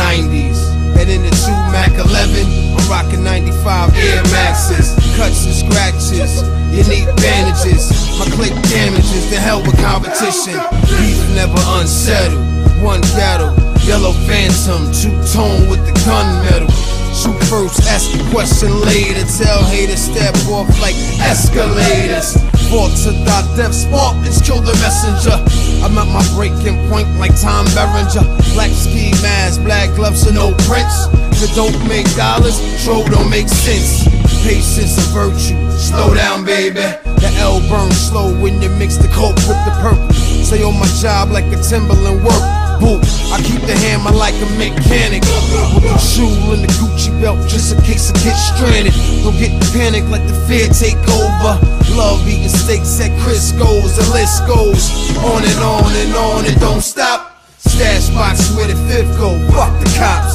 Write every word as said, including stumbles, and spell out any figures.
nineties. And in the two Mac eleven, I'm rocking ninety-five Air Maxes. Cuts and scratches, you need bandages. My click damages, the hell with competition. Beef never unsettled, one ghetto. Yellow Phantom, two-tone with the gunmetal. Shoot first, ask a question later. Tell haters step off like escalators. Fought to die, death spark, let's kill the messenger. I'm at my breaking point like Tom Berenger. Black ski mask, black gloves and no prints. If it don't make dollars, troll don't make sense. Patience a virtue, slow down baby. The L burns slow when you mix the coke with the purple. Stay on my job like a Timberland work. Boo, I keep the hammer like a mechanic. With the shoe and the Gucci belt just in case I get stranded. Don't get panic, let the fear take over. Love eating steaks at Crisco's, the list goes on and on and on, it don't stop. Stash spots where the fifth go, fuck the cops.